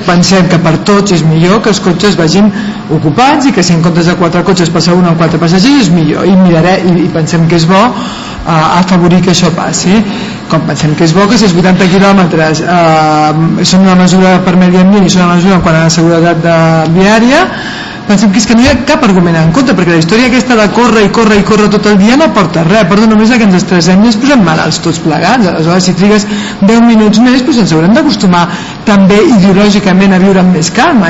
pensem que per tots és millor que els cotxes vagin ocupats i que si en comptes de 4 cotxes passa un amb 4 passatgers és millor, i pensem que és bo afavorir que això passi, com pensem que és bo que si els 80 quilòmetres són una mesura per medi ambient i són una mesura quan a la seguretat viària, pensem que és que no hi ha cap argument en contra, perquè la història aquesta de córrer i córrer i córrer tot el dia no porta res, porta només que ens estressem i ens posem malalts tots plegats. Aleshores, si trigues 10 minuts més, doncs ens haurem d'acostumar també ideològicament a viure amb més calma.